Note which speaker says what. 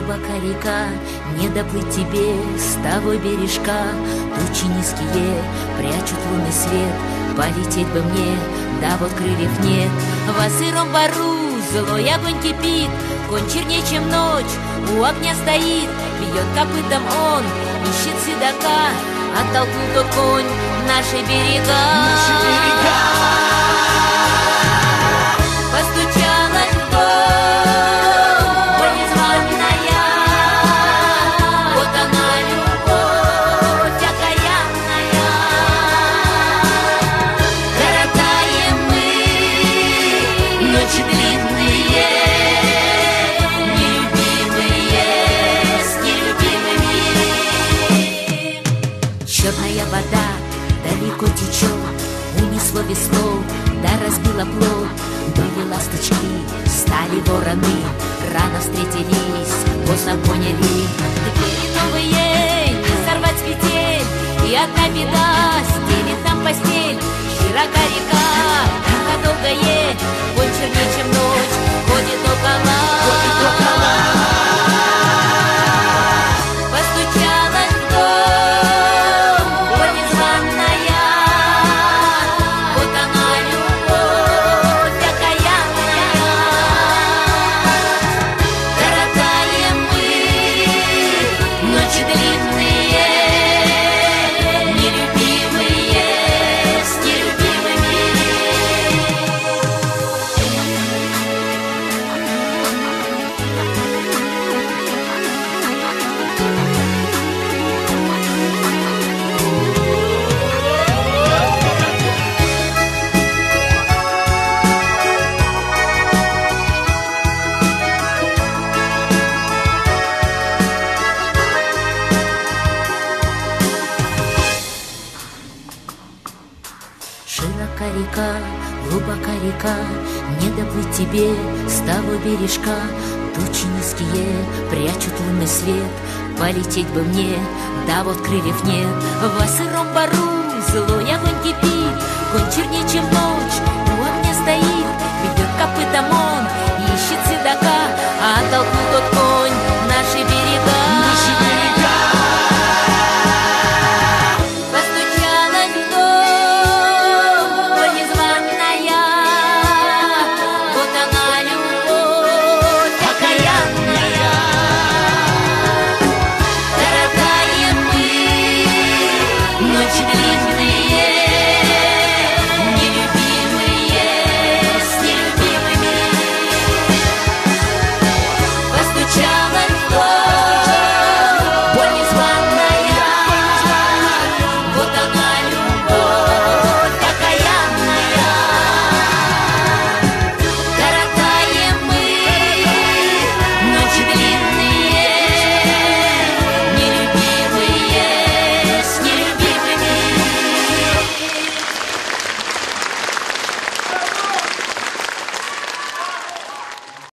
Speaker 1: глубока река, не доплыть тебе с того бережка. Тучи низкие прячут лунный свет, полететь бы мне, да вот крыльев нет. Во сыром бару злой огонь кипит, конь чернее, чем ночь, у огня стоит. Бьет копытом он, ищет седока, оттолкнул тот конь наши берега. Постучала в дом, боль незваная, вот она, любовь окаянная. Коротаем мы ночи длинные, нелюбимые с нелюбимыми. Черная вода далеко течет, унесло весло, да разбила плот. Были ласточки, стали вороны, рано встретились, поздно поняли. Теперь новые, не сорвать с петель, и одна беда, стелит нам постель. Широка река, река долгое, конь чернее, чем ночь, ходит около. Постучала в дом, боль незваная, вот она, любовь окаянная. Коротаем мы ночи длинные, нелюбимые с нелюбимыми. Широка река, глубока река, не доплыть тебе с того бережка. Тучи низкие прячут лунный свет, полететь бы мне, да вот крыльев нет. Во сыром бару злой огонь кипит, конь чернее, чем ночь, у огня стоит. Ведет копытом он, ищет седока, а оттолкнул тот конь